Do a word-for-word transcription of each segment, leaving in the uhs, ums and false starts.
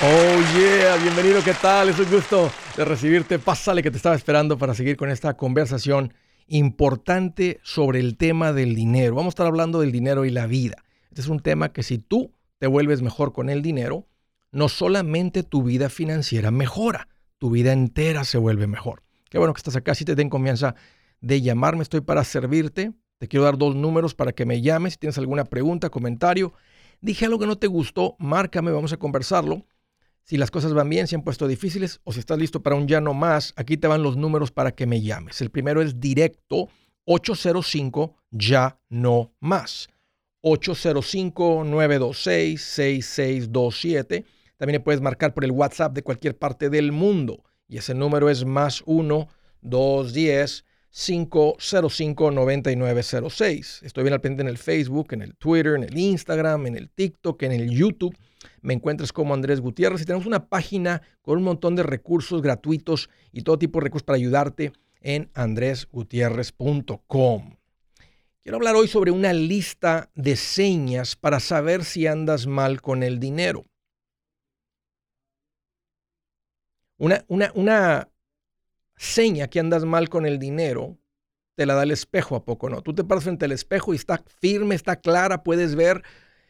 Oh yeah, bienvenido, ¿qué tal? Es un gusto de recibirte. Pásale que te estaba esperando para seguir con esta conversación importante sobre el tema del dinero. Vamos a estar hablando del dinero y la vida. Este es un tema que si tú te vuelves mejor con el dinero, no solamente tu vida financiera mejora, tu vida entera se vuelve mejor. Qué bueno que estás acá, si te den confianza de llamarme, estoy para servirte. Te quiero dar dos números para que me llames si tienes alguna pregunta, comentario. Dije algo que no te gustó, márcame, vamos a conversarlo. Si las cosas van bien, si han puesto difíciles o si estás listo para un ya no más, aquí te van los números para que me llames. El primero es directo, ocho cero cinco ya no más. ocho cero cinco, nueve dos seis, seis seis dos siete. También le puedes marcar por el WhatsApp de cualquier parte del mundo. Y ese número es más uno, dos uno cero, cinco cero cinco, nueve nueve cero seis. Estoy bien al pendiente en el Facebook, en el Twitter, en el Instagram, en el TikTok, en el YouTube. Me encuentras como Andrés Gutiérrez y tenemos una página con un montón de recursos gratuitos y todo tipo de recursos para ayudarte en andres gutierrez punto com. Quiero hablar hoy sobre una lista de señas para saber si andas mal con el dinero. Una, una, una seña que andas mal con el dinero te la da el espejo, ¿a poco no? Tú te paras frente al espejo y está firme, está clara, puedes ver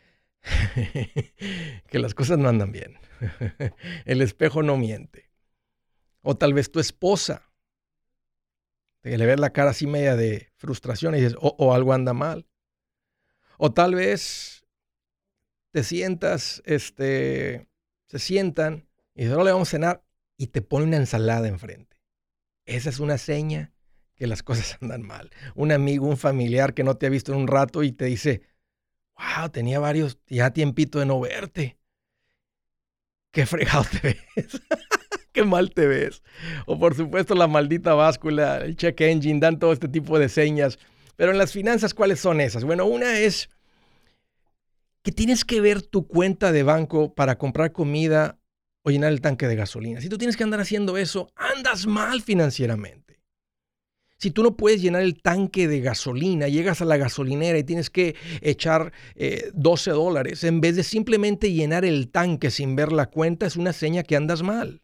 que las cosas no andan bien. El espejo no miente. O tal vez tu esposa, que le ves la cara así media de frustración y dices, o oh, oh, algo anda mal. O tal vez te sientas, este, se sientan y dices, no le vamos a cenar y te pone una ensalada enfrente. Esa es una seña que las cosas andan mal. Un amigo, un familiar que no te ha visto en un rato y te dice, wow, tenía varios, ya tiempito de no verte. Qué fregado te ves. Qué mal te ves. O por supuesto la maldita báscula, el check engine, dan todo este tipo de señas. Pero en las finanzas, ¿cuáles son esas? Bueno, una es que tienes que ver tu cuenta de banco para comprar comida o llenar el tanque de gasolina. Si tú tienes que andar haciendo eso, andas mal financieramente. Si tú no puedes llenar el tanque de gasolina, llegas a la gasolinera y tienes que echar eh, doce dólares, en vez de simplemente llenar el tanque sin ver la cuenta, es una seña que andas mal.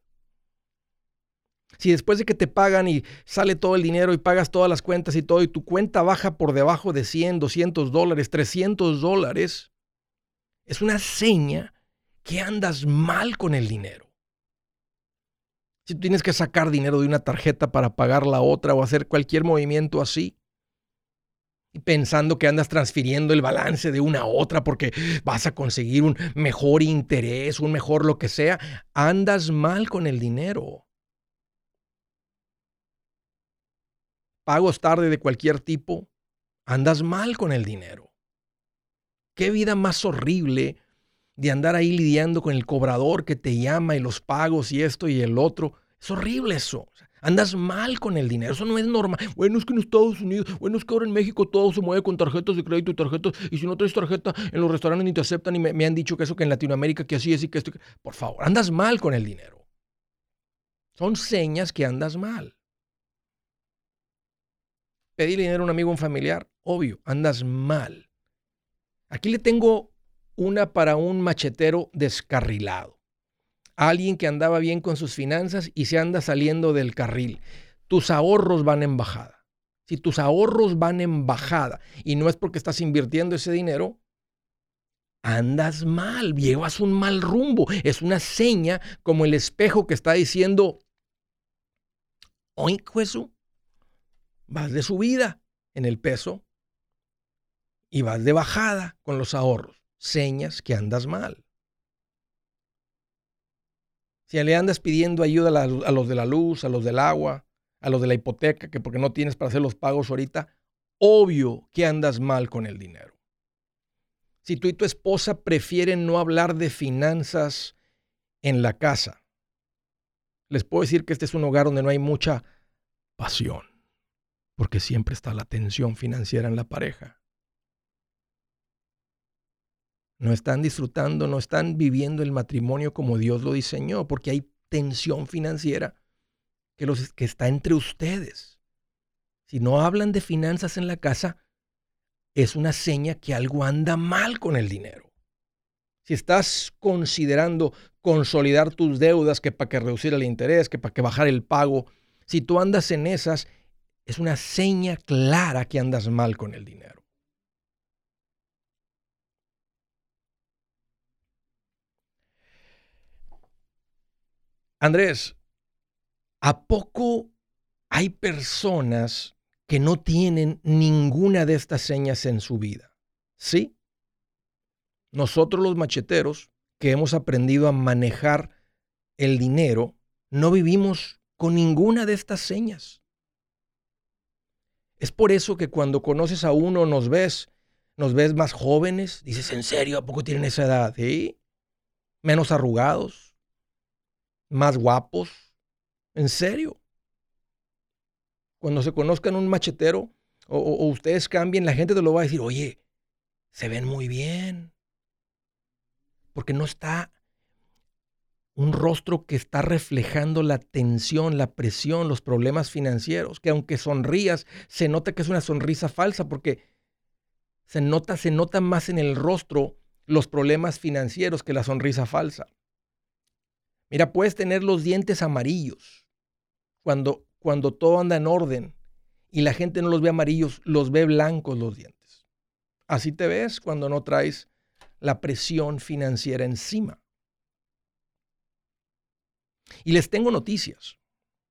Si después de que te pagan y sale todo el dinero y pagas todas las cuentas y todo, y tu cuenta baja por debajo de cien, doscientos dólares, trescientos dólares, es una seña que andas mal con el dinero. Si tú tienes que sacar dinero de una tarjeta para pagar la otra o hacer cualquier movimiento así, y pensando que andas transfiriendo el balance de una a otra porque vas a conseguir un mejor interés, un mejor lo que sea, andas mal con el dinero. Pagos tarde de cualquier tipo, andas mal con el dinero. Qué vida más horrible de andar ahí lidiando con el cobrador que te llama y los pagos y esto y el otro. Es horrible eso. Andas mal con el dinero. Eso no es normal. Bueno, es que en Estados Unidos, bueno, es que ahora en México todo se mueve con tarjetas de crédito y tarjetas. Y si no traes tarjeta, en los restaurantes ni te aceptan y me, me han dicho que eso, que en Latinoamérica, que así es y que esto. Que... Por favor, andas mal con el dinero. Son señas que andas mal. Pedir dinero a un amigo o un familiar, obvio, andas mal. Aquí le tengo una para un machetero descarrilado. Alguien que andaba bien con sus finanzas y se anda saliendo del carril. Tus ahorros van en bajada. Si tus ahorros van en bajada y no es porque estás invirtiendo ese dinero, andas mal, llevas un mal rumbo. Es una seña como el espejo que está diciendo, oink, Jesús, vas de subida en el peso y vas de bajada con los ahorros. Señas que andas mal. Si le andas pidiendo ayuda a, la, a los de la luz, a los del agua, a los de la hipoteca, que porque no tienes para hacer los pagos ahorita, obvio que andas mal con el dinero. Si tú y tu esposa prefieren no hablar de finanzas en la casa, les puedo decir que este es un hogar donde no hay mucha pasión, porque siempre está la tensión financiera en la pareja. No están disfrutando, no están viviendo el matrimonio como Dios lo diseñó, porque hay tensión financiera que, los, que está entre ustedes. Si no hablan de finanzas en la casa, es una seña que algo anda mal con el dinero. Si estás considerando consolidar tus deudas, que para que reducir el interés, que para que bajar el pago. Si tú andas en esas, es una seña clara que andas mal con el dinero. Andrés, ¿a poco hay personas que no tienen ninguna de estas señas en su vida? Sí. Nosotros los macheteros, que hemos aprendido a manejar el dinero, no vivimos con ninguna de estas señas. Es por eso que cuando conoces a uno, nos ves, nos ves más jóvenes, dices, ¿en serio? ¿A poco tienen esa edad? ¿Sí? Menos arrugados, más guapos. ¿En serio? Cuando se conozcan un machetero o, o, o ustedes cambien, la gente te lo va a decir, oye, se ven muy bien. Porque no está un rostro que está reflejando la tensión, la presión, los problemas financieros, que aunque sonrías, se nota que es una sonrisa falsa porque se nota, se nota más en el rostro los problemas financieros que la sonrisa falsa. Mira, puedes tener los dientes amarillos cuando, cuando todo anda en orden y la gente no los ve amarillos, los ve blancos los dientes. Así te ves cuando no traes la presión financiera encima. Y les tengo noticias.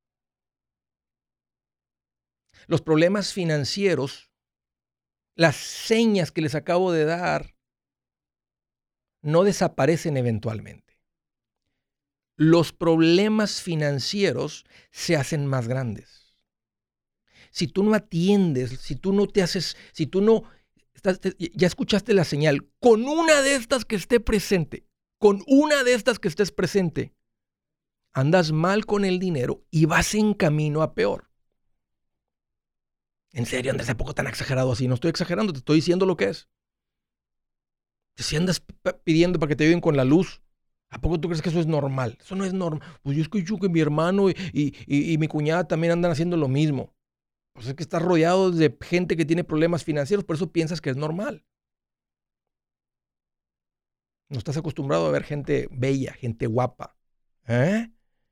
Los problemas financieros, las señas que les acabo de dar, no desaparecen eventualmente. Los problemas financieros se hacen más grandes. Si tú no atiendes, si tú no te haces, si tú no, estás, ya escuchaste la señal, con una de estas que esté presente, con una de estas que estés presente, andas mal con el dinero y vas en camino a peor. En serio, Andrés, ¿a poco tan exagerado así? No estoy exagerando, te estoy diciendo lo que es. Si andas pidiendo para que te ayuden con la luz, ¿a poco tú crees que eso es normal? Eso no es normal. Pues yo escucho que mi hermano y, y, y, y mi cuñada también andan haciendo lo mismo. Pues es que estás rodeado de gente que tiene problemas financieros, por eso piensas que es normal. No estás acostumbrado a ver gente bella, gente guapa. ¿Eh?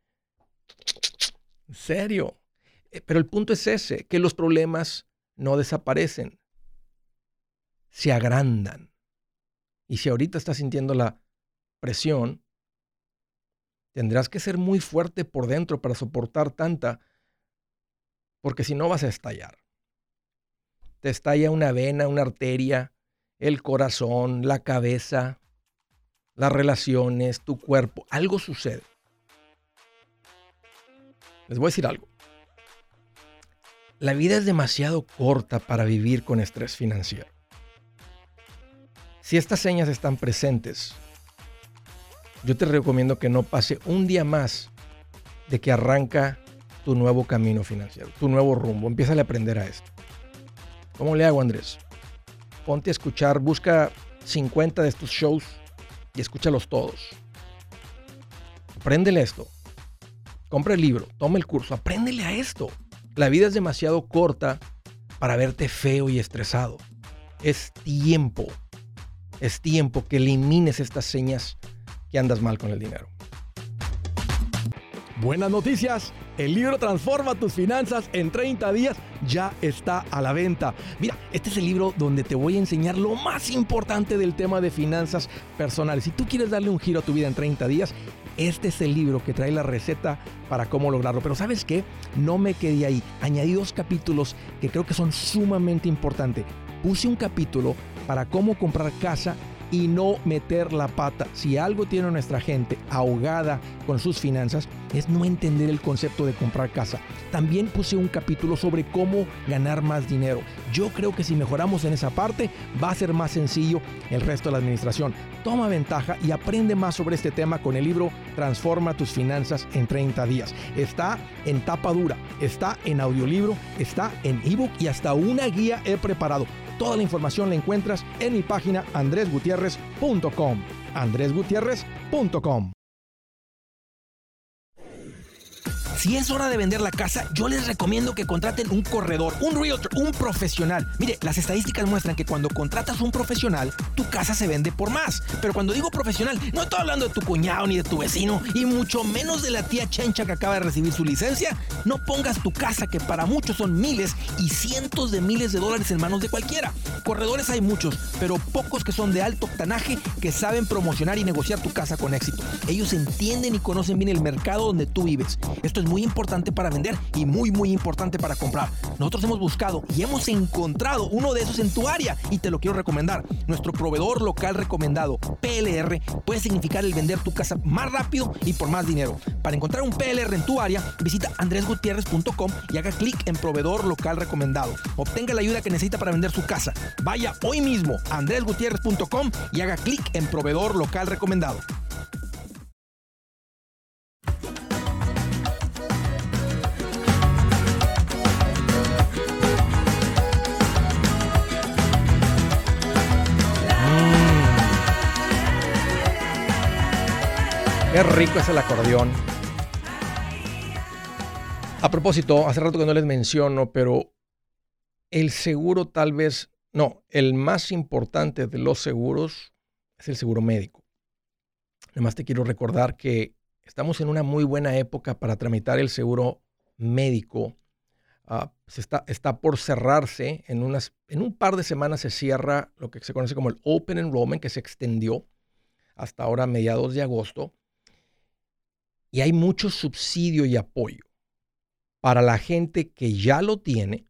En serio. Pero el punto es ese, que los problemas no desaparecen, se agrandan. Y si ahorita estás sintiendo la presión, tendrás que ser muy fuerte por dentro para soportar tanta, porque si no vas a estallar. Te estalla una vena, una arteria, el corazón, la cabeza, las relaciones, tu cuerpo. Algo sucede. Les voy a decir algo. La vida es demasiado corta para vivir con estrés financiero. Si estas señas están presentes, yo te recomiendo que no pase un día más de que arranca tu nuevo camino financiero, tu nuevo rumbo. Empieza a aprender a esto. ¿Cómo le hago, Andrés? Ponte a escuchar, busca cincuenta de estos shows y escúchalos todos. Apréndele esto. Compra el libro, toma el curso, apréndele a esto. La vida es demasiado corta para verte feo y estresado. Es tiempo, es tiempo que elimines estas señas que andas mal con el dinero. Buenas noticias, el libro Transforma tus finanzas en treinta días ya está a la venta. Mira, este es el libro donde te voy a enseñar lo más importante del tema de finanzas personales. Si tú quieres darle un giro a tu vida en treinta días, este es el libro que trae la receta para cómo lograrlo. Pero ¿sabes qué? No me quedé ahí. Añadí dos capítulos que creo que son sumamente importantes. Puse un capítulo para cómo comprar casa y no meter la pata. Si algo tiene nuestra gente ahogada con sus finanzas, es no entender el concepto de comprar casa. También puse un capítulo sobre cómo ganar más dinero. Yo creo que si mejoramos en esa parte, va a ser más sencillo el resto de la administración. Toma ventaja y aprende más sobre este tema con el libro Transforma tus finanzas en treinta días. Está en tapa dura, está en audiolibro, está en ebook y hasta una guía he preparado. Toda la información la encuentras en mi página andres gutierrez punto com. andres gutierrez punto com. Si es hora de vender la casa, yo les recomiendo que contraten un corredor, un realtor, un profesional. Mire, las estadísticas muestran que cuando contratas un profesional, tu casa se vende por más. Pero cuando digo profesional, no estoy hablando de tu cuñado ni de tu vecino, y mucho menos de la tía Chencha que acaba de recibir su licencia. No pongas tu casa, que para muchos son miles y cientos de miles de dólares, en manos de cualquiera. Corredores hay muchos, pero pocos que son de alto octanaje, que saben promocionar y negociar tu casa con éxito. Ellos entienden y conocen bien el mercado donde tú vives. Esto es muy importante para vender y muy, muy importante para comprar. Nosotros hemos buscado y hemos encontrado uno de esos en tu área y te lo quiero recomendar. Nuestro proveedor local recomendado, P L R, puede significar el vender tu casa más rápido y por más dinero. Para encontrar un P L R en tu área, visita andres gutierrez punto com y haga clic en proveedor local recomendado. Obtenga la ayuda que necesita para vender su casa. Vaya hoy mismo a andres gutierrez punto com y haga clic en proveedor local recomendado. Qué rico es el acordeón. A propósito, hace rato que no les menciono, pero el seguro tal vez, no, el más importante de los seguros es el seguro médico. Además te quiero recordar que estamos en una muy buena época para tramitar el seguro médico. Uh, se está, está por cerrarse, en, unas, en un par de semanas se cierra lo que se conoce como el Open Enrollment, que se extendió hasta ahora mediados de agosto. Y hay mucho subsidio y apoyo para la gente que ya lo tiene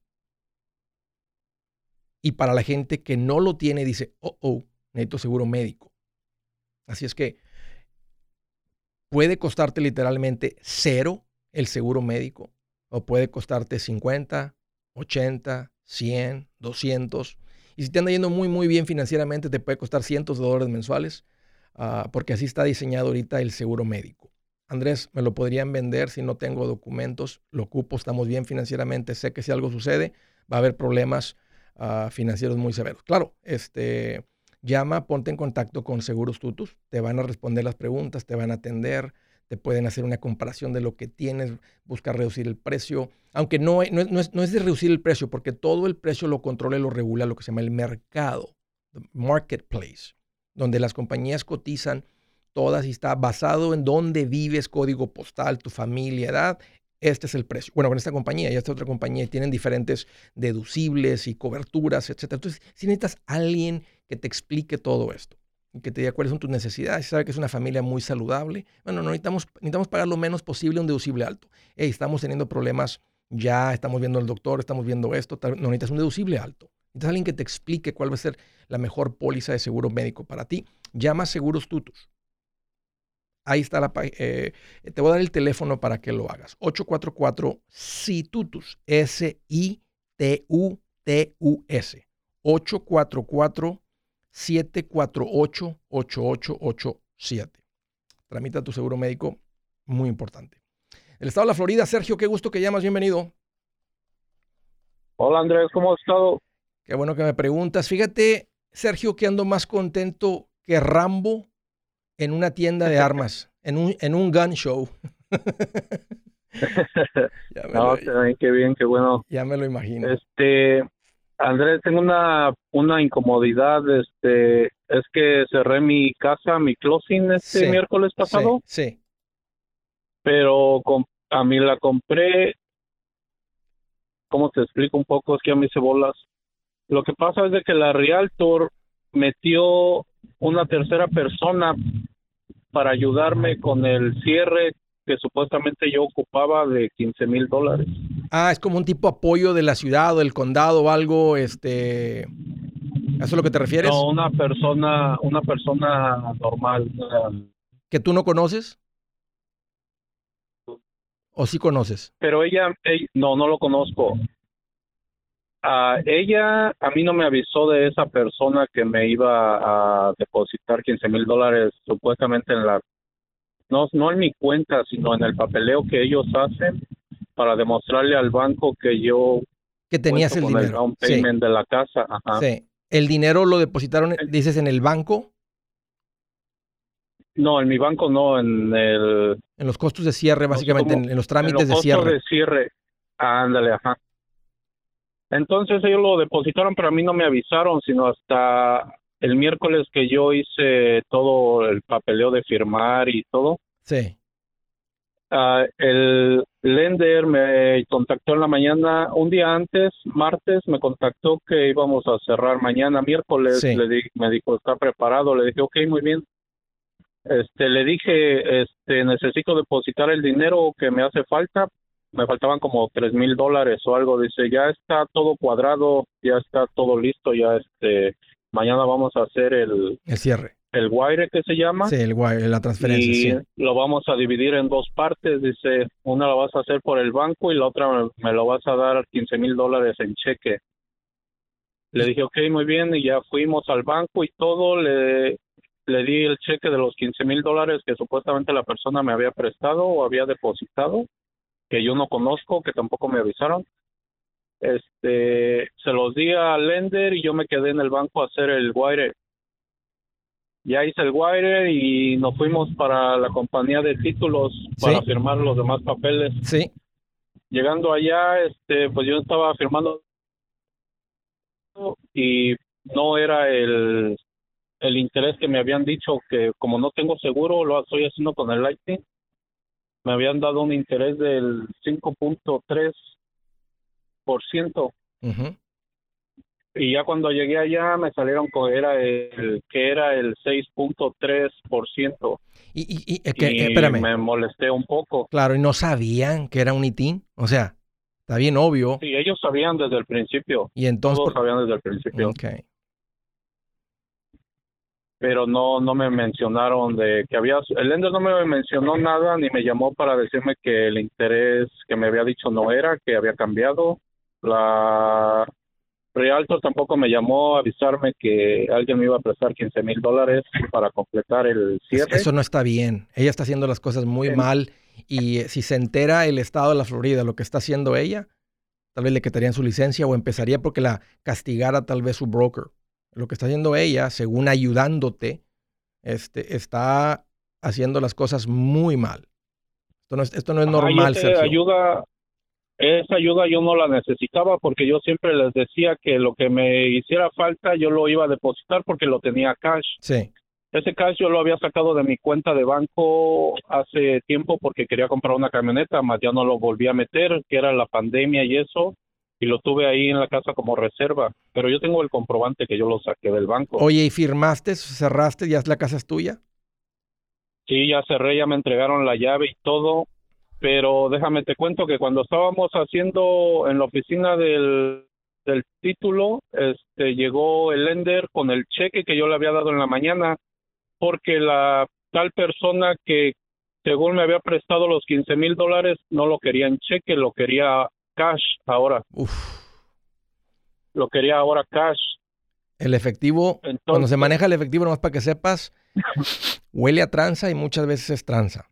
y para la gente que no lo tiene y dice, oh, oh, necesito seguro médico. Así es que puede costarte literalmente cero el seguro médico o puede costarte cincuenta, ochenta, cien, doscientos. Y si te anda yendo muy, muy bien financieramente, te puede costar cientos de dólares mensuales uh, porque así está diseñado ahorita el seguro médico. Andrés, me lo podrían vender si no tengo documentos, lo ocupo, estamos bien financieramente, sé que si algo sucede va a haber problemas uh, financieros muy severos. Claro, este, llama, ponte en contacto con Seguros Tutus, te van a responder las preguntas, te van a atender, te pueden hacer una comparación de lo que tienes, buscar reducir el precio, aunque no, no, no, es, no es de reducir el precio, porque todo el precio lo controla y lo regula lo que se llama el mercado, the marketplace, donde las compañías cotizan todas y está basado en dónde vives, código postal, tu familia, edad. Este es el precio. Bueno, con esta compañía y esta otra compañía tienen diferentes deducibles y coberturas, etcétera. Entonces, si necesitas a alguien que te explique todo esto y que te diga cuáles son tus necesidades, si sabe que es una familia muy saludable, bueno, no necesitamos, necesitamos pagar lo menos posible un deducible alto. Hey, estamos teniendo problemas ya, estamos viendo al doctor, estamos viendo esto, tal, no necesitas un deducible alto. Necesitas a alguien que te explique cuál va a ser la mejor póliza de seguro médico para ti. Llama a Seguros Tutus. Ahí está la página. Eh, te voy a dar el teléfono para que lo hagas. ocho cuatro cuatro S I T U T U S. S I T U T U S. ocho cuatro cuatro, siete cuatro ocho, ocho ocho ocho siete. Tramita tu seguro médico. Muy importante. El estado de la Florida. Sergio, qué gusto que llamas. Bienvenido. Hola Andrés, ¿cómo has estado? Qué bueno que me preguntas. Fíjate, Sergio, que ando más contento que Rambo en una tienda de armas, en un, en un gun show. ya me no, lo, qué bien, qué bueno. Ya me lo imagino. Este, Andrés, tengo una, una incomodidad. Este, es que cerré mi casa, mi closing este sí, miércoles pasado. Sí, sí. Pero con, a mí la compré. ¿Cómo te explico un poco? Es que a mí se bolas. Lo que pasa es de que la Realtor metió una tercera persona para ayudarme con el cierre que supuestamente yo ocupaba de quince mil dólares. Ah, es como un tipo de apoyo de la ciudad o del condado o algo, este... ¿A eso es lo que te refieres? No, una persona, una persona normal. ¿Que tú no conoces? ¿O sí conoces? Pero ella, ella no, no lo conozco. Uh, ella a mí no me avisó de esa persona que me iba a depositar quince mil dólares supuestamente en la, no, no en mi cuenta, sino en el papeleo que ellos hacen para demostrarle al banco que yo que tenías el dinero, el down payment sí. de la casa. Ajá. Sí. ¿El dinero lo depositaron, dices, en el banco? No, en mi banco no, en el... En los costos de cierre, básicamente, cómo- en, en los En trámites los de costos cierre. de cierre. Ándale, ajá. Entonces ellos lo depositaron, pero a mí no me avisaron, sino hasta el miércoles que yo hice todo el papeleo de firmar y todo. Sí, Ah, el lender me contactó en la mañana, un día antes, martes, me contactó que íbamos a cerrar mañana, miércoles. Sí. Le di, me dijo, ¿está preparado? Le dije, ok, muy bien. Este, le dije, este, necesito depositar el dinero que me hace falta. Me faltaban como tres mil dólares o algo. Dice, ya está todo cuadrado, ya está todo listo, ya este, mañana vamos a hacer el, el cierre. el wire que se llama. Sí, el wire, la transferencia, Y sí. lo vamos a dividir en dos partes. Dice, una la vas a hacer por el banco y la otra me, me lo vas a dar quince mil dólares en cheque. Le dije, ok, muy bien, y ya fuimos al banco y todo. Le, le di el cheque de los quince mil dólares que supuestamente la persona me había prestado o había depositado, que yo no conozco, que tampoco me avisaron. Este, se los di al lender y yo me quedé en el banco a hacer el wire. Ya hice el wire y nos fuimos para la compañía de títulos para Sí. firmar los demás papeles. Sí, Llegando allá, este, pues yo estaba firmando y no era el, el interés que me habían dicho, que como no tengo seguro, lo estoy haciendo con el Lightning. Me habían dado un interés del cinco punto tres por ciento. ujú. Y ya cuando llegué allá me salieron con era el que era el seis punto tres por ciento. Y, y, y, eh, que, eh, Y espérame, me molesté un poco. claro, y no sabían que era un I T I N. O sea, está bien obvio. Sí, ellos sabían desde el principio. Y entonces, Todos por- sabían desde el principio. ok. Pero no no me mencionaron de que había... El lender no me mencionó nada ni me llamó para decirme que el interés que me había dicho no era, que había cambiado. La Realtor tampoco me llamó a avisarme que alguien me iba a prestar quince mil dólares para completar el Es- cierre. eso no está bien. Ella está haciendo las cosas muy En- mal. Y eh, si se entera el estado de la Florida lo que está haciendo ella, tal vez le quitarían su licencia o empezaría porque la castigara tal vez su broker. Lo que está haciendo ella, según ayudándote, este, está haciendo las cosas muy mal. Esto no es, esto no es Ajá, y normal, esa Sergio. ayuda, esa ayuda yo no la necesitaba porque yo siempre les decía que lo que me hiciera falta yo lo iba a depositar porque lo tenía cash. Sí, Ese cash yo lo había sacado de mi cuenta de banco hace tiempo porque quería comprar una camioneta, más ya no lo volví a meter, que era la pandemia y eso, y lo tuve ahí en la casa como reserva. Pero yo tengo el comprobante que yo lo saqué del banco. oye, ¿y firmaste, cerraste, ya la casa es tuya? Sí, ya cerré, ya me entregaron la llave y todo, pero déjame te cuento que cuando estábamos haciendo en la oficina del, del título, este, llegó el lender con el cheque que yo le había dado en la mañana, porque la tal persona que según me había prestado los quince mil dólares no lo quería en cheque, lo quería cash ahora, Uf. lo quería ahora cash. El efectivo, Entonces, cuando se maneja el efectivo, nomás para que sepas, huele a tranza y muchas veces es tranza.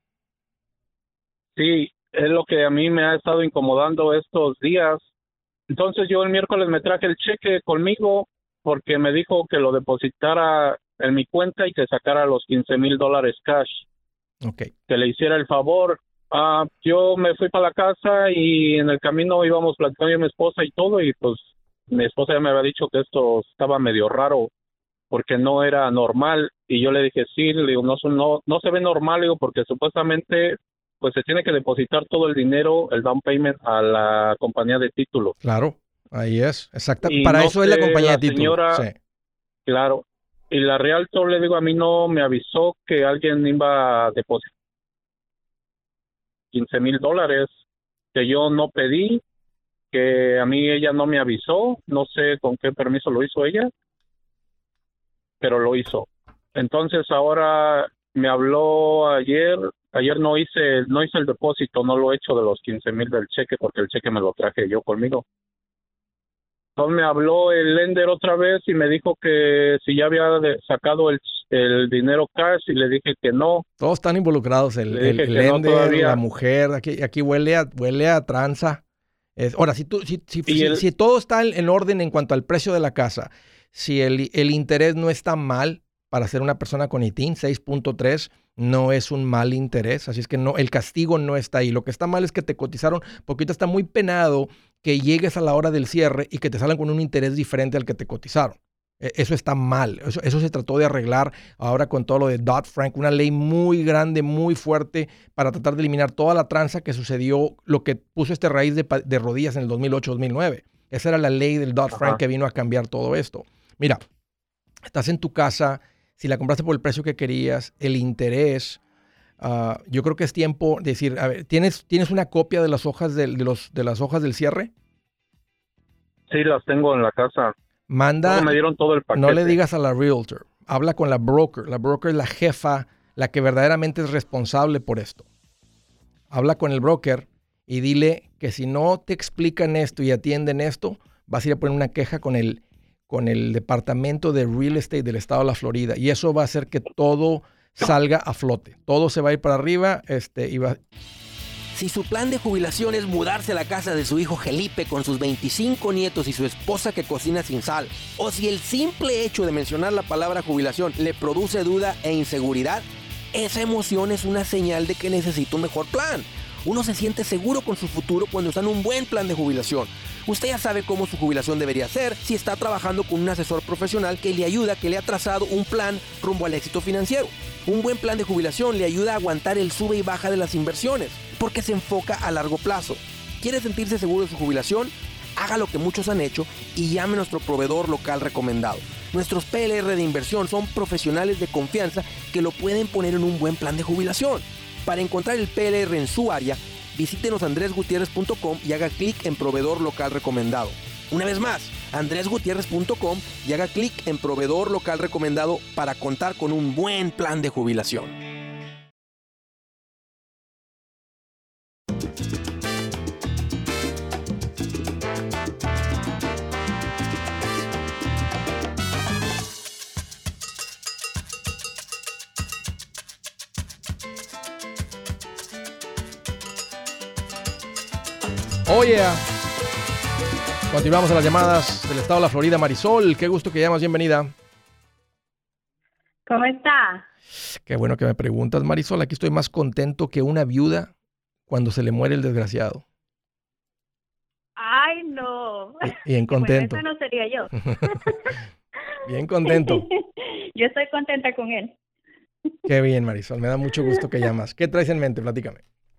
sí, es lo que a mí me ha estado incomodando estos días. Entonces yo el miércoles me traje el cheque conmigo porque me dijo que lo depositara en mi cuenta y que sacara los quince mil dólares cash, Ok. que le hiciera el favor. Ah, yo me fui para la casa y en el camino íbamos platicando yo y mi esposa y todo, y pues mi esposa ya me había dicho que esto estaba medio raro porque no era normal, y yo le dije sí, le digo, no, no, no se ve normal, le digo, porque supuestamente pues se tiene que depositar todo el dinero, el down payment, a la compañía de título. Claro, ahí es. Exacto. Y Para no eso es la sé, compañía la de título. señora- Sí. Claro. Y la Realtor, le digo, a mí no me avisó que alguien iba a depositar quince mil dólares, que yo no pedí, que a mí ella no me avisó, no sé con qué permiso lo hizo ella, pero lo hizo. Entonces ahora me habló ayer, ayer no hice, no hice el depósito, no lo he hecho de los quince mil del cheque porque el cheque me lo traje yo conmigo. Entonces me habló el lender otra vez y me dijo que si ya había de- sacado el, el dinero cash, y le dije que no. Todos están involucrados, el, Le el, dije el que no lender, todavía. la mujer, aquí, aquí huele a, huele a tranza. Es, ahora, si, tú, si, si, Y si, el- si todo está en, en orden en cuanto al precio de la casa, si el, el interés no está mal, para ser una persona con I T I N, seis punto tres, no es un mal interés, así es que no, el castigo no está ahí. Lo que está mal es que te cotizaron, porque ahorita está muy penado que llegues a la hora del cierre y que te salgan con un interés diferente al que te cotizaron. Eso está mal, eso, eso se trató de arreglar ahora con todo lo de Dodd-Frank, una ley muy grande, muy fuerte para tratar de eliminar toda la tranza que sucedió, lo que puso este raíz de, de rodillas en el dos mil ocho dos mil nueve. Esa era la ley del Dodd-Frank que vino a cambiar todo esto. Mira, estás en tu casa, si la compraste por el precio que querías, el interés, uh, yo creo que es tiempo de decir, a ver, ¿tienes, ¿tienes una copia de las hojas del, de, los, de las hojas del cierre? Sí, las tengo en la casa. Manda, no me dieron todo el paquete. No le digas a la realtor, habla con la broker. La broker es la jefa, la que verdaderamente es responsable por esto. Habla con el broker y dile que si no te explican esto y atienden esto, vas a ir a poner una queja con el, con el departamento de real estate del estado de la Florida. Y eso va a hacer que todo salga a flote. Todo se va a ir para arriba este, y va... Si su plan de jubilación es mudarse a la casa de su hijo Felipe con sus veinticinco nietos y su esposa que cocina sin sal, o si el simple hecho de mencionar la palabra jubilación le produce duda e inseguridad, esa emoción es una señal de que necesita un mejor plan. Uno se siente seguro con su futuro cuando está en un buen plan de jubilación. Usted ya sabe cómo su jubilación debería ser si está trabajando con un asesor profesional que le ayuda, que le ha trazado un plan rumbo al éxito financiero. Un buen plan de jubilación le ayuda a aguantar el sube y baja de las inversiones, porque se enfoca a largo plazo. ¿Quiere sentirse seguro de su jubilación? Haga lo que muchos han hecho y llame a nuestro proveedor local recomendado. Nuestros P L R de inversión son profesionales de confianza que lo pueden poner en un buen plan de jubilación. Para encontrar el P L R en su área, visítenos andres gutierrez punto com y haga clic en proveedor local recomendado. Una vez más, andres gutierrez punto com y haga clic en proveedor local recomendado para contar con un buen plan de jubilación. Oh yeah. Continuamos a las llamadas del estado de la Florida. Marisol, qué gusto que llamas, bienvenida. ¿Cómo está? Qué bueno que me preguntas, Marisol. Aquí estoy más contento que una viuda cuando se le muere el desgraciado. Ay, no. Bien contento. Bueno, eso no sería yo. Bien contento. Yo estoy contenta con él. Qué bien, Marisol. Me da mucho gusto que llamas. ¿Qué traes en mente? Platícame.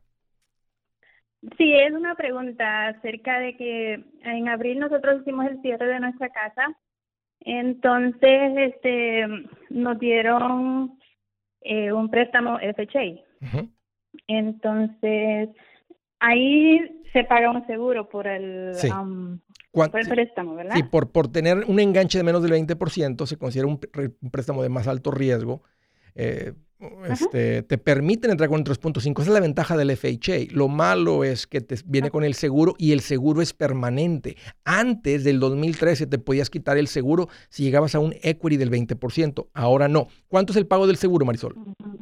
Sí, es una pregunta acerca de que en abril nosotros hicimos el cierre de nuestra casa. Entonces, este, nos dieron eh, un préstamo F H A. Uh-huh. Entonces, ahí se paga un seguro por el, sí. um, por el préstamo, ¿verdad? Sí, por, por tener un enganche de menos del veinte por ciento se considera un, un préstamo de más alto riesgo. Eh, Este, te permiten entrar con el tres punto cinco. Esa es la ventaja del F H A. Lo malo es que te viene con el seguro y el seguro es permanente. Antes del dos mil trece te podías quitar el seguro si llegabas a un equity del veinte por ciento. Ahora no. ¿Cuánto es el pago del seguro, Marisol?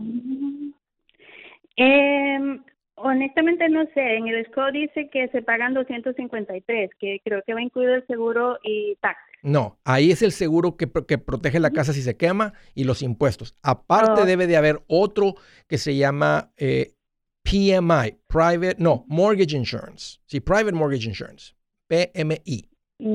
Eh, honestamente no sé. En el score dice que se pagan doscientos cincuenta y tres, que creo que va incluido el seguro y taxes. No, ahí es el seguro que, que protege la casa si se quema y los impuestos. Aparte oh. debe de haber otro que se llama eh, P M I, Private, no, Mortgage Insurance. Sí, Private Mortgage Insurance, P M I.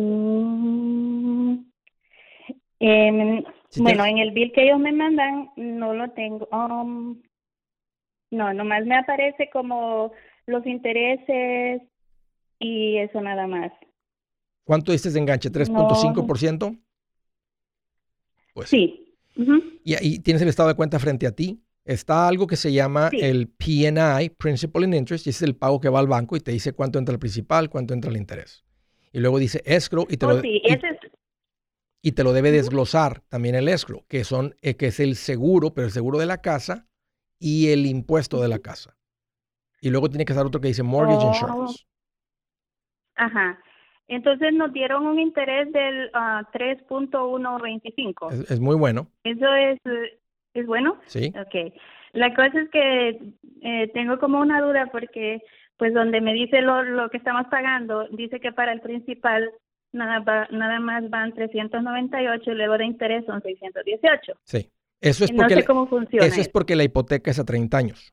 Mm, eh, ¿Sí bueno, te... en el bill que ellos me mandan no lo tengo. Um, no, nomás me aparece como los intereses y eso nada más. ¿Cuánto diste de enganche? ¿tres punto cinco por ciento? No. Pues, sí. Uh-huh. Y ahí tienes el estado de cuenta frente a ti. Está algo que se llama sí. el P N I, Principal and Interest, y ese es el pago que va al banco y te dice cuánto entra el principal, cuánto entra el interés. Y luego dice escrow y te, oh, lo, sí. y, ese es... y te lo debe desglosar también el escrow, que, son, eh, que es el seguro, pero el seguro de la casa y el impuesto de la casa. Y luego tiene que estar otro que dice Mortgage oh. Insurance. Ajá. Entonces nos dieron un interés del uh, tres punto ciento veinticinco. Es, es muy bueno. ¿Eso es, es bueno? Sí. Okay. La cosa es que eh, tengo como una duda porque pues donde me dice lo, lo que estamos pagando, dice que para el principal nada, va, nada más van trescientos noventa y ocho y luego de interés son seiscientos dieciocho. Sí. Eso es No porque sé la- cómo funciona. eso es porque la hipoteca es a treinta años.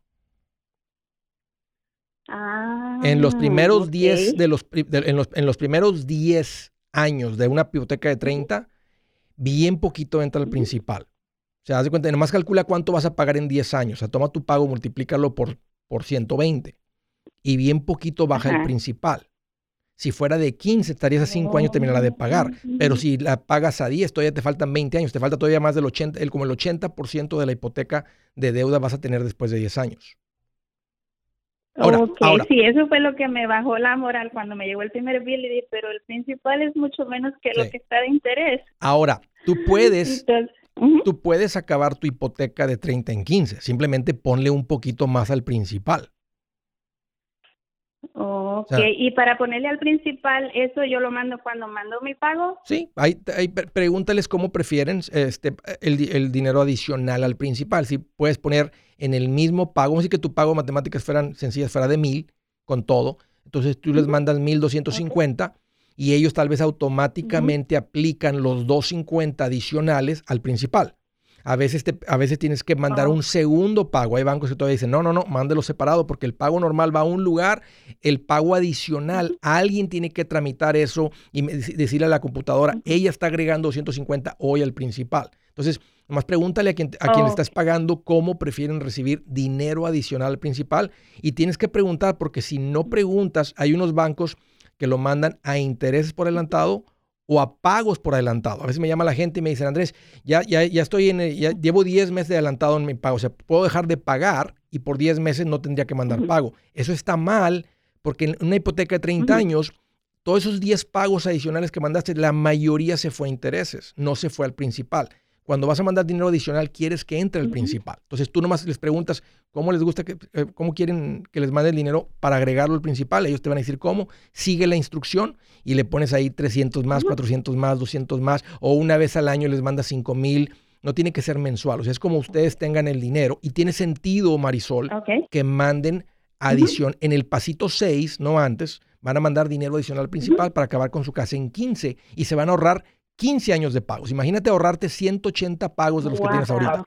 Ah, En los primeros ok. diez de los, pri- de- en los, en los primeros diez años de una hipoteca de treinta, bien poquito entra el principal. O sea, haz de cuenta, nomás calcula cuánto vas a pagar en diez años. O sea, toma tu pago, multiplícalo por, por ciento veinte. Y bien poquito baja el Ajá. principal. Si fuera de quince, estarías a cinco años terminarla de pagar. Pero si la pagas a diez, todavía te faltan veinte años. Te falta todavía más del ochenta, el, como el ochenta por ciento de la hipoteca de deuda vas a tener después de diez años. Ahora, Ok, ahora. sí, eso fue lo que me bajó la moral cuando me llegó el primer bill y dije, pero el principal es mucho menos que Sí. lo que está de interés. Ahora, tú puedes, Entonces, ujú. tú puedes acabar tu hipoteca de treinta en quince. Simplemente ponle un poquito más al principal. Ok, O sea, y para ponerle al principal, eso yo lo mando cuando mando mi pago. sí, ahí, ahí pre- pregúntales cómo prefieren este, el, di- el dinero adicional al principal. Si puedes poner en el mismo pago, vamos a decir que tu pago de matemáticas fueran sencillas, fuera de mil con todo. Entonces tú les mandas mil doscientos cincuenta y ellos tal vez automáticamente aplican los doscientos cincuenta adicionales al principal. A veces, te, a veces tienes que mandar Oh. un segundo pago. Hay bancos que todavía dicen, no, no, no, mándelo separado porque el pago normal va a un lugar, el pago adicional, alguien tiene que tramitar eso y me- decirle a la computadora, ella está agregando doscientos cincuenta hoy al principal. Entonces, nomás pregúntale a quien, a quien le Oh. estás pagando cómo prefieren recibir dinero adicional al principal y tienes que preguntar porque si no preguntas, hay unos bancos que lo mandan a intereses por adelantado o a pagos por adelantado. A veces me llama la gente y me dicen, Andrés, ya, ya, ya estoy en, el- ya llevo diez meses de adelantado en mi pago. O sea, puedo dejar de pagar y por diez meses no tendría que mandar pago. Eso está mal porque en una hipoteca de treinta años, todos esos diez pagos adicionales que mandaste, la mayoría se fue a intereses, no se fue al principal. Cuando vas a mandar dinero adicional, quieres que entre el principal. Entonces tú nomás les preguntas cómo les gusta, que, eh, cómo quieren que les mande el dinero para agregarlo al principal. Ellos te van a decir cómo. Sigue la instrucción y le pones ahí trescientos más, cuatrocientos más, doscientos más, o una vez al año les mandas cinco mil. No tiene que ser mensual. O sea, es como ustedes tengan el dinero. Y tiene sentido, Marisol, Ok. que manden adición. En el pasito seis, no antes, van a mandar dinero adicional al principal para acabar con su casa en quince y se van a ahorrar quince años de pagos. Imagínate ahorrarte ciento ochenta pagos de los que tienes Wow. ahorita.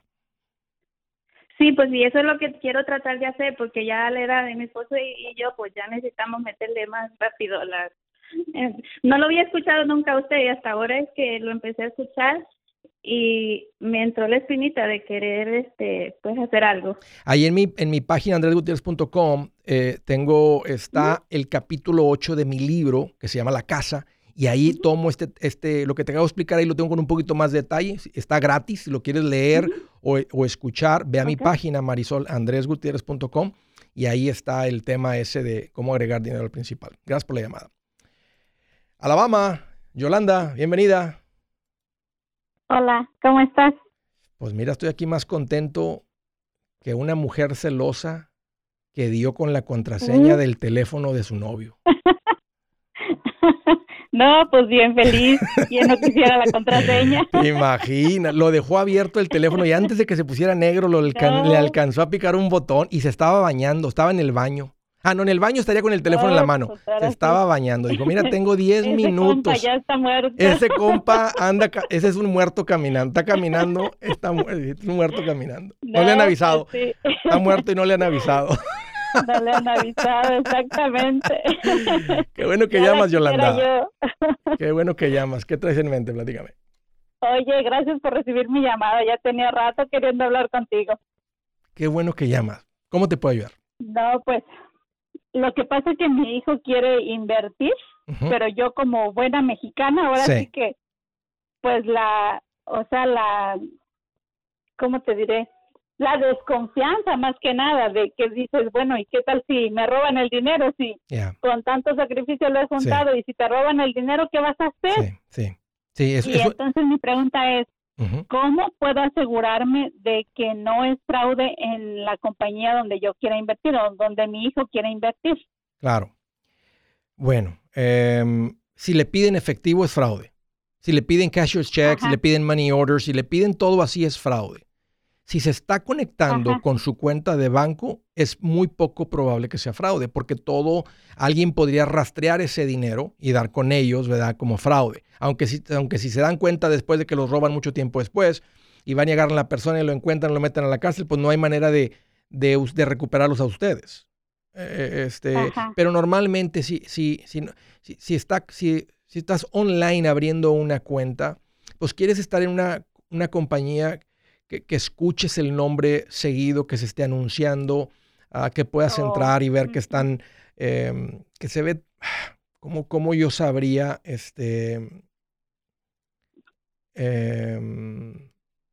Sí, pues y eso es lo que quiero tratar de hacer, porque ya a la edad de mi esposo y, y yo, pues ya necesitamos meterle más rápido las... eh, no lo había escuchado nunca a usted y hasta ahora es que lo empecé a escuchar y me entró la espinita de querer, este, pues hacer algo. Ahí en mi, en mi página andres gutierrez punto com eh, tengo, está el capítulo ocho de mi libro que se llama La Casa. Y ahí tomo este, este, lo que te acabo de explicar, ahí lo tengo con un poquito más de detalle. Está gratis, si lo quieres leer o, o escuchar, ve a mi Ok. página marisol andres gutierrez punto com y ahí está el tema ese de cómo agregar dinero al principal. Gracias por la llamada. Alabama, Yolanda, bienvenida. Hola, ¿cómo estás? Pues mira, estoy aquí más contento que una mujer celosa que dio con la contraseña Mm. del teléfono de su novio. No, pues bien feliz. ¿Quién no quisiera la contraseña? ¿Te imaginas? Lo dejó abierto el teléfono y antes de que se pusiera negro lo alcan- No. le alcanzó a picar un botón y se estaba bañando, estaba en el baño. Ah, no, en el baño estaría con el teléfono en la No, mano. pues ahora Se sí. estaba bañando. Dijo, mira, tengo diez Ese compa minutos. ya está muerto. Ese compa anda, ca- ese es un muerto caminando. Está caminando, está mu- es un muerto caminando. No, le han No, avisado. pues sí. Está muerto y no le han avisado. No le han avisado, exactamente. Qué bueno que Ya la llamas, quisiera Yolanda. yo. Qué bueno que llamas. ¿Qué traes en mente? Platícame. Oye, gracias por recibir mi llamada. Ya tenía rato queriendo hablar contigo. Qué bueno que llamas. ¿Cómo te puedo ayudar? No, pues lo que pasa es que mi hijo quiere invertir, Ujú. pero yo como buena mexicana, ahora Sí. sí, que, pues la, o sea, la, ¿cómo te diré? La desconfianza más que nada de que dices, bueno, ¿y qué tal si me roban el dinero? Si Ya. con tanto sacrificio lo he juntado y si te roban el dinero, ¿qué vas a hacer? Sí, sí. Sí, eso, Y eso- entonces mi pregunta es, ujú. ¿cómo puedo asegurarme de que no es fraude en la compañía donde yo quiera invertir o donde mi hijo quiera invertir? Claro. Bueno, em, si le piden efectivo es fraude. Si le piden cashier's checks, si Ajá. le piden money orders, si le piden todo así es fraude. Si se está conectando Ajá. con su cuenta de banco, es muy poco probable que sea fraude, porque todo, alguien podría rastrear ese dinero y dar con ellos, ¿verdad? Como fraude. Aunque si, aunque si se dan cuenta después de que los roban mucho tiempo después, y van y agarran a la persona y lo encuentran, lo meten a la cárcel, pues no hay manera de, de, de recuperarlos a ustedes. Eh, este, pero normalmente si, si, si, si, si, está, si, si estás online abriendo una cuenta, pues quieres estar en una, una compañía que, que escuches el nombre seguido, que se esté anunciando, uh, que puedas oh. entrar y ver uh-huh. que están, eh, que se ve, como, como yo sabría, este, eh,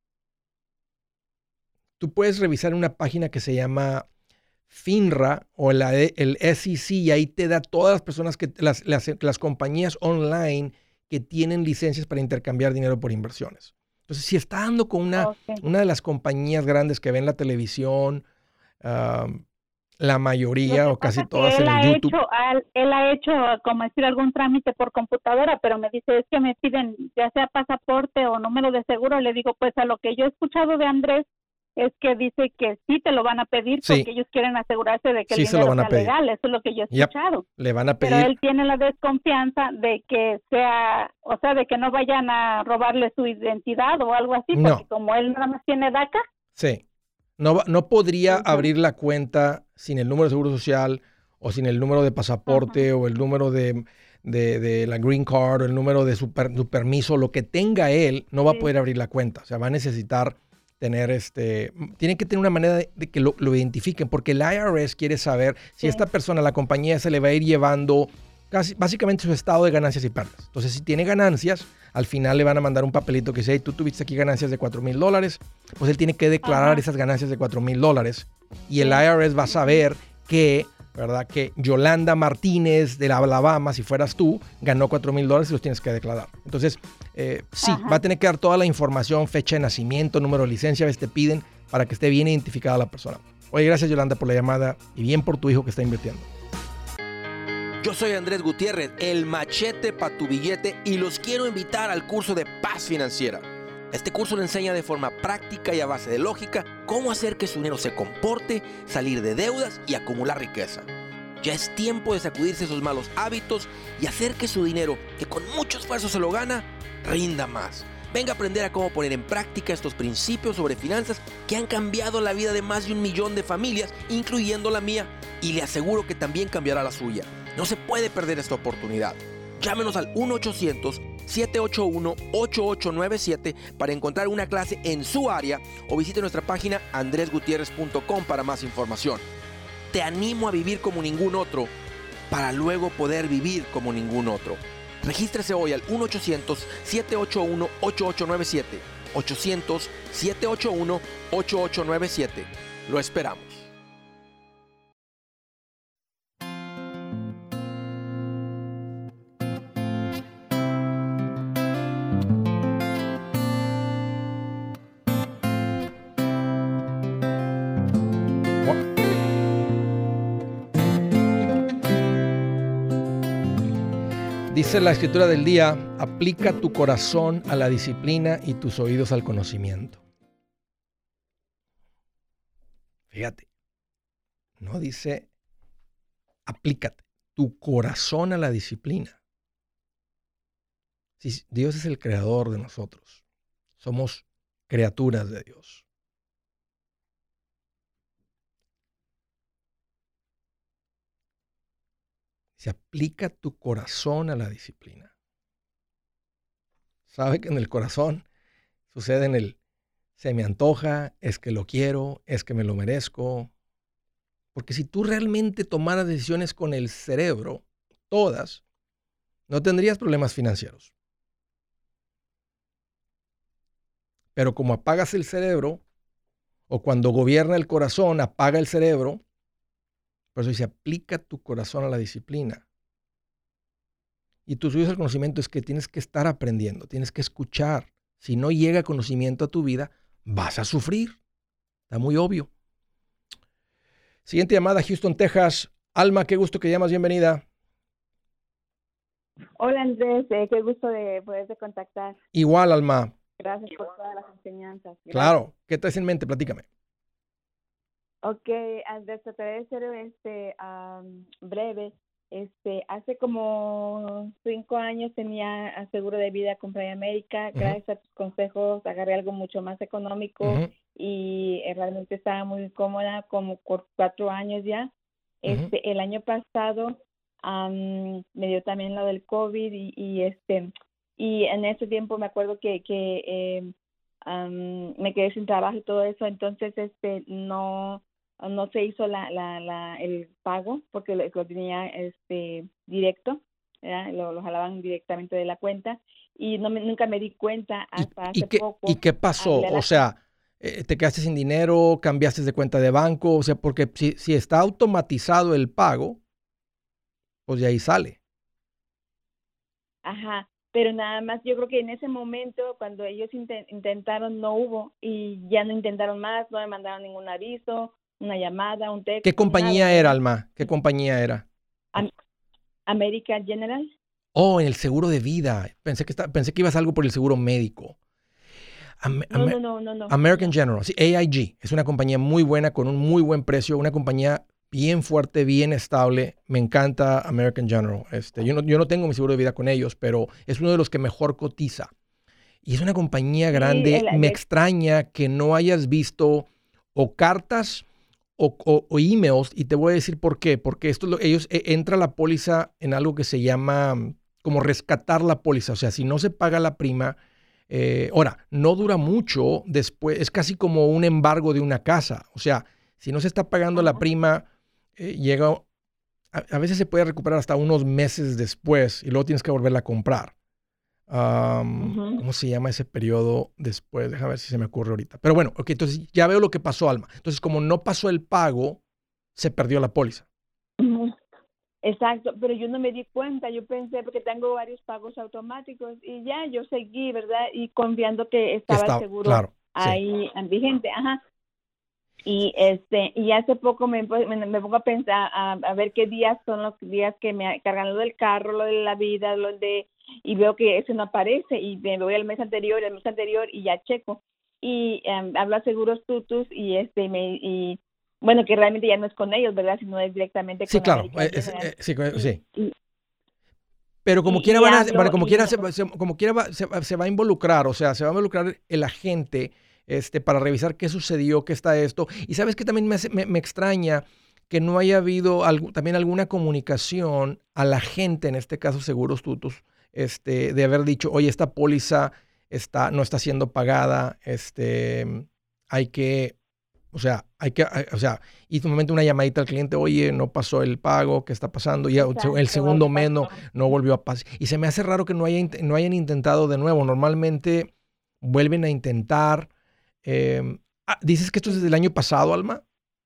tú puedes revisar una página que se llama FINRA o la, el S E C y ahí te da todas las personas, que las, las, las compañías online que tienen licencias para intercambiar dinero por inversiones. Entonces, si está dando con una, okay. una de las compañías grandes que ven la televisión, uh, la mayoría o casi todas en el YouTube. Hecho, él ha hecho, como decir, algún trámite por computadora, pero me dice, es que me piden ya sea pasaporte o número de seguro. Le digo, pues a lo que yo he escuchado de Andrés, es que dice que sí te lo van a pedir porque sí. ellos quieren asegurarse de que sí el dinero sea legal. Eso es lo que yo he escuchado. Yep. Le van a pedir. Pero él tiene la desconfianza de que sea, o sea, de que no vayan a robarle su identidad o algo así, no. porque como él nada más tiene DACA. Sí. No, no podría uh-huh. abrir la cuenta sin el número de seguro social o sin el número de pasaporte uh-huh. o el número de, de, de la green card o el número de su, per, su permiso. Lo que tenga él no va sí. a poder abrir la cuenta. O sea, va a necesitar tener este, tienen que tener una manera de, de que lo, lo identifiquen, porque el I R S quiere saber si sí. esta persona, la compañía, se le va a ir llevando casi, básicamente su estado de ganancias y pérdidas. Entonces, si tiene ganancias, al final le van a mandar un papelito que dice, hey, tú tuviste aquí ganancias de cuatro mil dólares, pues él tiene que declarar Ajá. esas ganancias de cuatro mil dólares y sí. el I R S va a saber que, ¿verdad? Que Yolanda Martínez de Alabama, si fueras tú, ganó cuatro mil dólares y los tienes que declarar. Entonces, eh, sí, Ajá. va a tener que dar toda la información, fecha de nacimiento, número de licencia, a veces te piden para que esté bien identificada la persona. Oye, gracias Yolanda por la llamada y bien por tu hijo que está invirtiendo. Yo soy Andrés Gutiérrez, el machete para tu billete, y los quiero invitar al curso de Paz Financiera. Este curso le enseña de forma práctica y a base de lógica cómo hacer que su dinero se comporte, salir de deudas y acumular riqueza. Ya es tiempo de sacudirse esos malos hábitos y hacer que su dinero, que con mucho esfuerzo se lo gana, rinda más. Venga a aprender a cómo poner en práctica estos principios sobre finanzas que han cambiado la vida de más de un millón de familias, incluyendo la mía, y le aseguro que también cambiará la suya. No se puede perder esta oportunidad. Llámenos al uno ochocientos, siete ocho uno, ocho ocho nueve siete para encontrar una clase en su área o visite nuestra página andres gutierrez punto com para más información. Te animo a vivir como ningún otro para luego poder vivir como ningún otro. Regístrese hoy al uno ochocientos, siete ocho uno, ocho ocho nueve siete. ochocientos, siete ocho uno, ocho ocho nueve siete. Lo esperamos. Dice la escritura del día, aplica tu corazón a la disciplina y tus oídos al conocimiento. Fíjate, no dice, aplícate tu corazón a la disciplina. Si Dios es el creador de nosotros, somos criaturas de Dios. Se aplica tu corazón a la disciplina. Sabe que en el corazón sucede en el se me antoja, es que lo quiero, es que me lo merezco. Porque si tú realmente tomaras decisiones con el cerebro, todas, no tendrías problemas financieros. Pero como apagas el cerebro, o cuando gobierna el corazón, apaga el cerebro, por eso dice, aplica tu corazón a la disciplina. Y tus oídos al conocimiento es que tienes que estar aprendiendo, tienes que escuchar. Si no llega conocimiento a tu vida, vas a sufrir. Está muy obvio. Siguiente llamada, Houston, Texas. Alma, qué gusto que llamas, bienvenida. Hola Andrés, eh, qué gusto de poderte contactar. Igual, Alma. Gracias por todas las enseñanzas. Gracias. Claro, ¿qué traes en mente? Platícame. Ok, Andrés, trataré de ser este, um, breve. Este, hace como cinco años tenía seguro de vida con Prime America. Ujú. Gracias a tus consejos agarré algo mucho más económico Ujú, y eh, realmente estaba muy cómoda como por cuatro años ya. ujú. Este, el año pasado am, me dio también lo del COVID y, y este y en ese tiempo me acuerdo que que eh, am, me quedé sin trabajo y todo eso, entonces este no no se hizo la la, la el pago porque lo, lo tenía este directo, ¿verdad? Lo, lo jalaban directamente de la cuenta y no me, nunca me di cuenta ¿Y, hasta y hace qué, poco. ¿Y qué pasó? Hablé a O la sea, eh, ¿te quedaste sin dinero? ¿Cambiaste de cuenta de banco? O sea, porque si, si está automatizado el pago, pues de ahí sale. Ajá, pero nada más, yo creo que en ese momento, cuando ellos inten- intentaron, no hubo, y ya no intentaron más, no me mandaron ningún aviso, una llamada, un texto, ¿Qué compañía nada, era, ¿verdad? Alma? ¿Qué compañía era? Am- American General. Oh, en el seguro de vida. Pensé que, está, pensé que ibas a algo por el seguro médico. Am- No, Am- no, no, no, no, American no. General, sí, A I G. Es una compañía muy buena, con un muy buen precio, una compañía bien fuerte, bien estable. Me encanta American General. Este, yo, no, yo no tengo mi seguro de vida con ellos, pero es uno de los que mejor cotiza. Y es una compañía Sí, grande. el, Me de, extraña que no hayas visto o cartas o, o- o emails, y te voy a decir por qué. Porque esto es lo- ellos eh, entra la póliza en algo que se llama mm, como rescatar la póliza. O sea, si no se paga la prima, eh, ahora, no dura mucho después, es casi como un embargo de una casa. O sea, si no se está pagando la ajá, prima, eh, llega, a, a veces se puede recuperar hasta unos meses después y luego tienes que volverla a comprar. Am, ujú. ¿cómo se llama ese periodo después? Déjame ver si se me ocurre ahorita. Pero bueno, ok, entonces ya veo lo que pasó, Alma. Entonces, como no pasó el pago, se perdió la póliza. Ujú. Exacto, pero yo no me di cuenta, yo pensé porque tengo varios pagos automáticos y ya yo seguí, ¿verdad? Y confiando que Que estaba el está, seguro claro, sí. ahí ah, vigente, ajá. Y este y hace poco me, me, me pongo a pensar a, a ver qué días son los días que me cargan lo del carro, lo de la vida, lo de y veo que ese no aparece y me voy al mes anterior, al mes anterior y ya checo y um, hablo a Seguros Tutus y este me y bueno que realmente ya no es con ellos, ¿verdad? Sino es directamente Sí, con claro, American eh, es- General eh, sí, co- y, sí. y, Pero como quiera y, y van a, hablo bueno, como y quiera se, va- se- como quiera va- se, va se va a involucrar, o sea, se va a involucrar el agente este, para revisar qué sucedió, qué está esto. Y sabes que también me, hace- me, me extraña que no haya habido algo, también alguna comunicación a la gente, en este caso Seguros Tutus, este, de haber dicho, oye, esta póliza está, no está siendo pagada, este, hay que, o sea, hay que, hay- o sea, y de momento una llamadita al cliente, oye, no pasó el pago, ¿qué está pasando? Y ya el exacto, segundo algo mes no, pasó. no volvió a pasar. Y se me hace raro que no, haya, int- no hayan intentado de nuevo. Normalmente vuelven a intentar. eh, ah, ¿dices que esto es desde el año pasado, Alma?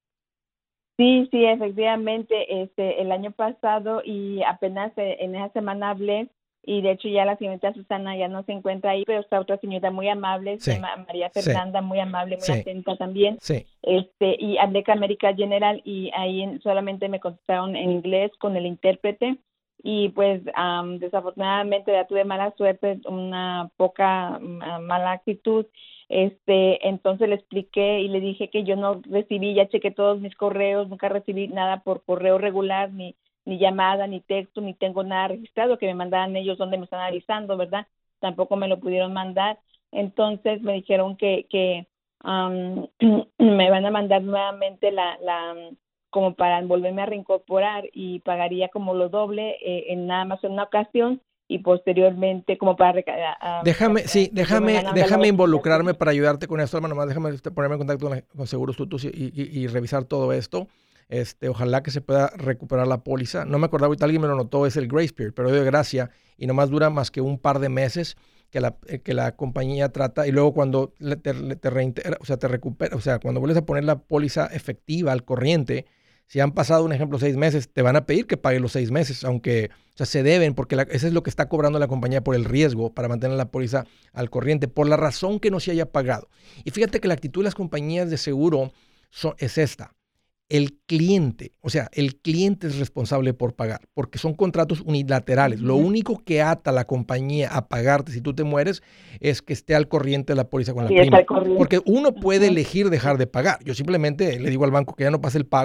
Sí, sí, efectivamente, este, el año pasado y apenas eh, en esa semana hablé y de hecho ya la señorita Susana ya no se encuentra ahí, pero está otra señorita muy amable, se Sí, llama María sí, Fernanda, muy amable, muy sí, atenta también, sí. este, y hablé con América General y ahí en- solamente me contestaron en inglés con el intérprete y pues am, desafortunadamente ya tuve mala suerte, una poca mm, mala actitud. Este, entonces le expliqué y le dije que yo no recibí, ya chequé todos mis correos, nunca recibí nada por correo regular, ni ni llamada, ni texto, ni tengo nada registrado que me mandaran ellos donde me están avisando, ¿verdad? Tampoco me lo pudieron mandar. Entonces me dijeron que que um, me van a mandar nuevamente la la como para volverme a reincorporar y pagaría como lo doble eh, en nada más en una ocasión y posteriormente como para reca- a- a- Déjame, sí, que yo me déjame, van a mandar la déjame notificación. involucrarme para ayudarte con esto, Alma. Nomás déjame este, ponerme en contacto con, la- con Seguros Tutus y, y- y revisar todo esto. Este, ojalá que se pueda recuperar la póliza. No me acordaba, ahorita alguien me lo notó, es el Grace Period, pero de gracia y nomás dura más que un par de meses que la, eh, que la compañía trata y luego cuando le- te, le- te reintegra, o sea, te recupera, o sea, cuando vuelves a poner la póliza efectiva al corriente, si han pasado, un ejemplo, seis meses, te van a pedir que pagues los seis meses, aunque, o sea, se deben, porque la, eso es lo que está cobrando la compañía por el riesgo para mantener la póliza al corriente, por la razón que no se haya pagado. Y fíjate que la actitud de las compañías de seguro son, es esta. El cliente, o sea, el cliente es responsable por pagar, porque son contratos unilaterales. Lo Ujú. único que ata a la compañía a pagarte si tú te mueres es que esté al corriente de la póliza con la Sí, está prima. al corriente. Porque uno puede Ujú. elegir dejar de pagar. Yo simplemente le digo al banco que ya no pase el pago,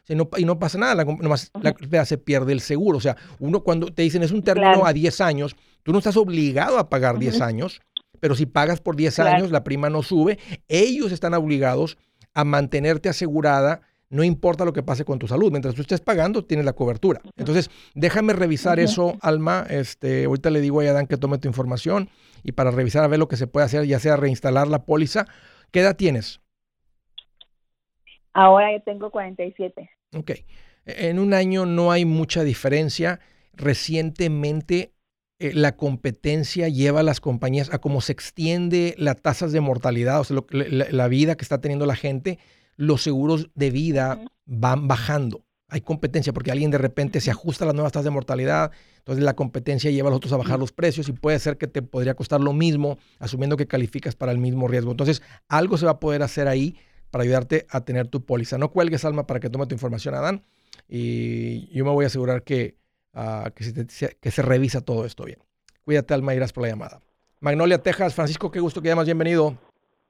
Si no, y no pasa nada, la, nomás la, la, se pierde el seguro. O sea, uno cuando te dicen es un término Claro. a diez años, tú no estás obligado a pagar diez años, pero si pagas por diez Claro. años, la prima no sube. Ellos están obligados a mantenerte asegurada, no importa lo que pase con tu salud. Mientras tú estés pagando, tienes la cobertura. Entonces, déjame revisar eso, Alma. Este, ahorita le digo a Adán que tome tu información y para revisar a ver lo que se puede hacer, ya sea reinstalar la póliza. ¿Qué edad tienes? Ahora yo tengo cuarenta y siete. Ok. En un año no hay mucha diferencia. Recientemente eh, la competencia lleva a las compañías a cómo se extiende las tasas de mortalidad, o sea, lo, la, la vida que está teniendo la gente, los seguros de vida uh-huh. van bajando. Hay competencia porque alguien de repente se ajusta a las nuevas tasas de mortalidad, entonces la competencia lleva a los otros a bajar los precios y puede ser que te podría costar lo mismo, asumiendo que calificas para el mismo riesgo. Entonces, algo se va a poder hacer ahí para ayudarte a tener tu póliza. No cuelgues, Alma, para que tome tu información, Adán, y yo me voy a asegurar que, uh, que, se te, que se revisa todo esto bien. Cuídate, Alma, y gracias por la llamada. Magnolia, Texas. Francisco, qué gusto que llamas, bienvenido.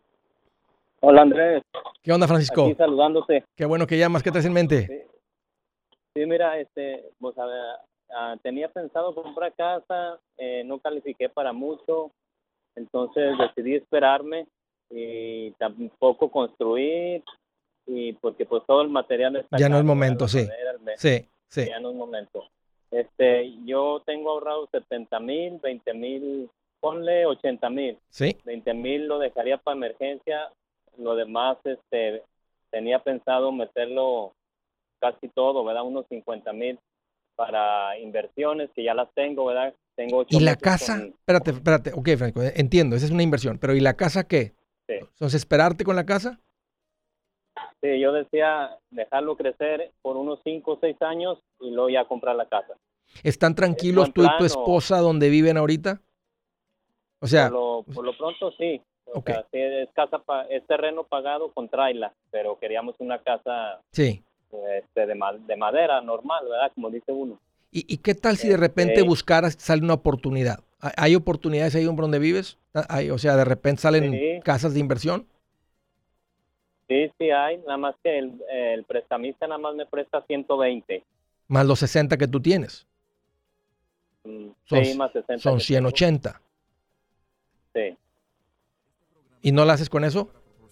Hola, Andrés. ¿Qué onda, Francisco? Aquí saludándote. Qué bueno que llamas, ¿qué traes en mente? Sí, sí mira, este, pues, a ver, uh, tenía pensado comprar casa, eh, no califiqué para mucho, entonces decidí esperarme y tampoco construir, y porque pues todo el material está ya caro, no es momento, sí. Madera, sí, sí. Ya no es momento. Este, yo tengo ahorrado setenta mil, veinte mil, ponle ochenta mil. Sí. veinte mil lo dejaría para emergencia, lo demás, este, tenía pensado meterlo casi todo, ¿verdad? Unos cincuenta mil para inversiones, que ya las tengo, ¿verdad? Tengo ocho ¿Y la meses casa? con... Espérate, espérate. Ok, Franco, entiendo, esa es una inversión. Pero ¿y la casa qué? Sí. Entonces, ¿esperarte con la casa? Sí, yo decía dejarlo crecer por unos cinco o seis años y luego ya comprar la casa. ¿Están tranquilos tú y tu esposa donde viven ahorita? O sea... Por lo, por lo pronto sí. O okay. sea, sí, es, casa pa, es terreno pagado con trailer, pero queríamos una casa sí. este, de, de madera normal, ¿verdad? Como dice uno. ¿Y, y qué tal si de repente este, buscaras, sale una oportunidad? ¿Hay oportunidades ahí donde vives? ¿Hay, o sea, de repente salen sí. casas de inversión? Sí, sí hay, nada más que el, el prestamista nada más me presta ciento veinte. Más los sesenta que tú tienes. Mm, son, sí, más sesenta. Son ciento ochenta. Sí. ¿Y no la haces con eso?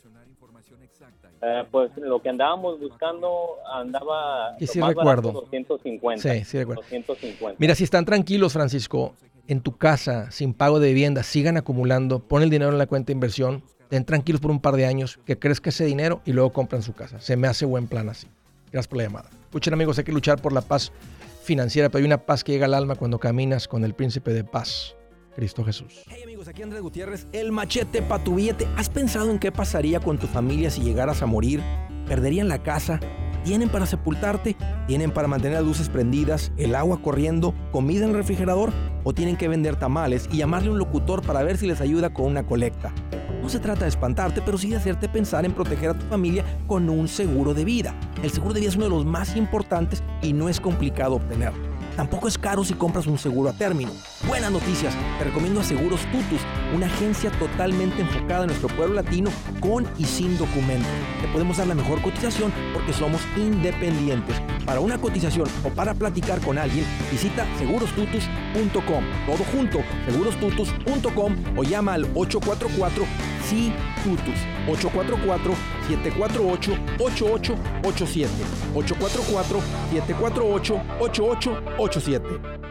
Eh, pues lo que andábamos buscando andaba sí, sí más recuerdo. barato, doscientos cincuenta. Sí, sí recuerdo. doscientos cincuenta. Mira, si están tranquilos, Francisco, en tu casa, sin pago de vivienda, sigan acumulando, pon el dinero en la cuenta de inversión, estén tranquilos por un par de años, que crezca ese dinero y luego compran su casa. Se me hace buen plan así. Gracias por la llamada. Escuchen, amigos, hay que luchar por la paz financiera, pero hay una paz que llega al alma cuando caminas con el príncipe de paz, Cristo Jesús. Hey amigos, aquí Andrés Gutiérrez, el machete para tu billete. ¿Has pensado en qué pasaría con tu familia si llegaras a morir? ¿Perderían la casa? ¿Tienen para sepultarte? ¿Tienen para mantener las luces prendidas, el agua corriendo, comida en el refrigerador? ¿O tienen que vender tamales y llamarle a un locutor para ver si les ayuda con una colecta? No se trata de espantarte, pero sí de hacerte pensar en proteger a tu familia con un seguro de vida. El seguro de vida es uno de los más importantes y no es complicado obtenerlo. Tampoco es caro si compras un seguro a término. Buenas noticias, te recomiendo a Seguros Tutus, una agencia totalmente enfocada en nuestro pueblo latino con y sin documentos. Te podemos dar la mejor cotización porque somos independientes. Para una cotización o para platicar con alguien, visita seguros tutus punto com. Todo junto, seguros tutus punto com o llama al ocho cuatro cuatro S I Tutus, ocho cuatro cuatro, siete cuatro ocho, ocho ocho ocho siete, ocho cuatro cuatro, siete cuatro ocho, ocho ocho ocho siete.